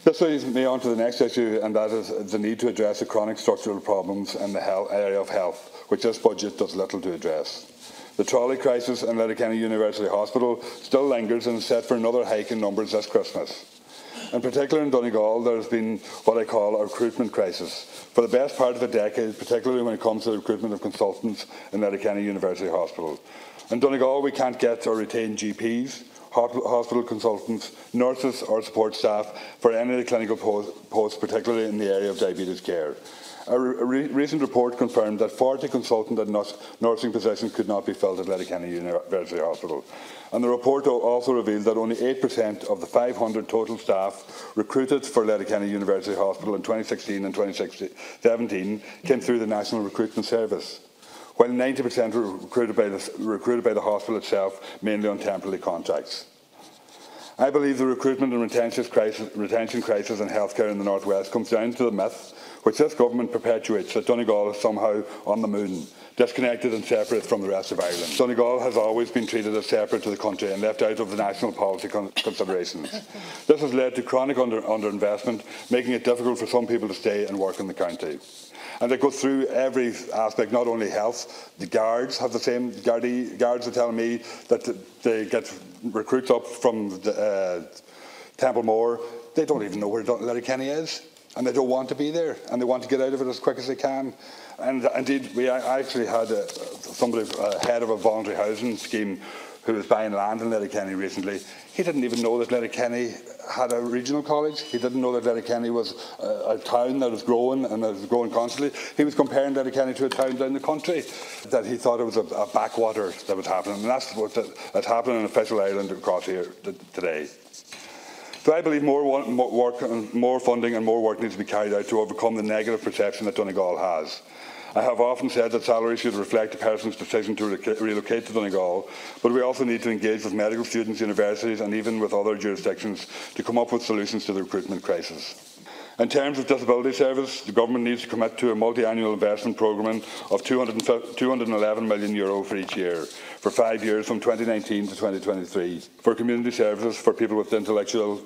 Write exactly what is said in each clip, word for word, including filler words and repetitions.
This leads me on to the next issue, and that is the need to address the chronic structural problems in the health, area of health, which this budget does little to address. The trolley crisis in Letterkenny University Hospital still lingers and is set for another hike in numbers this Christmas. In particular in Donegal, there has been what I call a recruitment crisis for the best part of a decade, particularly when it comes to the recruitment of consultants in Letterkenny University Hospital. In Donegal, we can't get or retain G Ps, hospital consultants, nurses or support staff for any of the clinical posts, particularly in the area of diabetes care. A, re a re recent report confirmed that forty consultant and nursing positions could not be filled at Letterkenny University Hospital. And the report also revealed that only eight percent of the five hundred total staff recruited for Letterkenny University Hospital in twenty sixteen and twenty seventeen came through the National Recruitment Service, while ninety percent were recruited by, the, recruited by the hospital itself, mainly on temporary contracts. I believe the recruitment and retention crisis, retention crisis in healthcare in the North West comes down to the myth, which this government perpetuates, that Donegal is somehow on the moon, disconnected and separate from the rest of Ireland. Donegal has always been treated as separate to the country and left out of the national policy con considerations. This has led to chronic under underinvestment, making it difficult for some people to stay and work in the county. And they go through every aspect, not only health. The guards have the same. Gardaí, guards are telling me that they get recruits up from the, uh, Templemore. They don't even know where Letterkenny is, and they don't want to be there, and they want to get out of it as quick as they can. And indeed, we I actually had a, somebody, a head of a voluntary housing scheme, who was buying land in Letterkenny recently. He didn't even know that Letterkenny had a regional college. He didn't know that Letterkenny was a, a town that was growing and that was growing constantly. He was comparing Letterkenny to a town down the country, that he thought it was a, a backwater that was happening. And that's what's happening in official Ireland across here today. So I believe more work, more funding and more work needs to be carried out to overcome the negative perception that Donegal has. I have often said that salaries should reflect a person's decision to re relocate to Donegal, but we also need to engage with medical students, universities and even with other jurisdictions to come up with solutions to the recruitment crisis. In terms of disability service, the government needs to commit to a multi-annual investment programme of two hundred and eleven million euro for each year, for five years from twenty nineteen to twenty twenty-three, for community services for people with intellectual,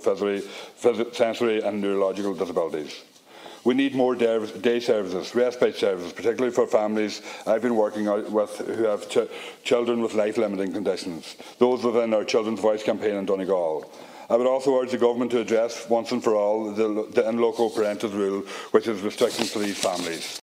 sensory and neurological disabilities. We need more day services, respite services, particularly for families I've been working with who have ch children with life-limiting conditions, those within our Children's Voice campaign in Donegal. I would also urge the government to address once and for all the, the in loco parentis rule, which is restrictions for these families.